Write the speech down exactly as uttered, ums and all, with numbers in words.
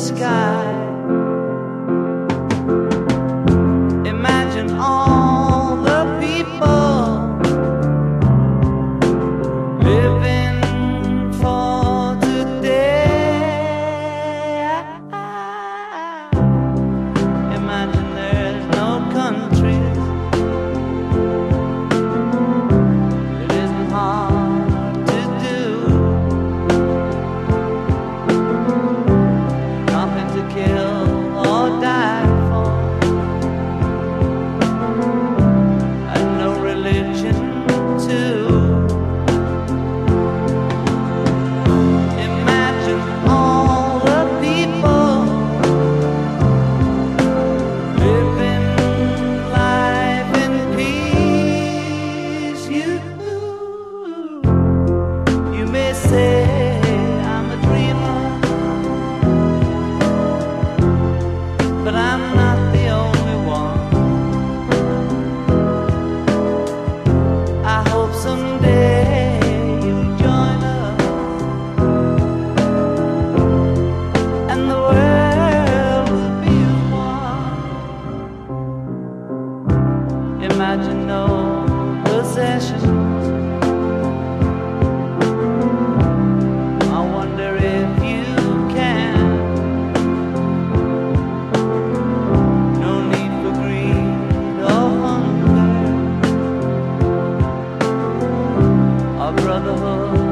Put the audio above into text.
sky. Imagine all the people living for today. Imagine there's no countries. It isn't hard to do. Nothing to kill or die for, and no religion too. Imagine all the people living life in peace. You, you may say I'm a dreamer, but I'm not the only one. I hope someday you'll join us, and the world will be as one. Imagine no possessions. I wonder if you can. No need for greed or hunger, or brotherhood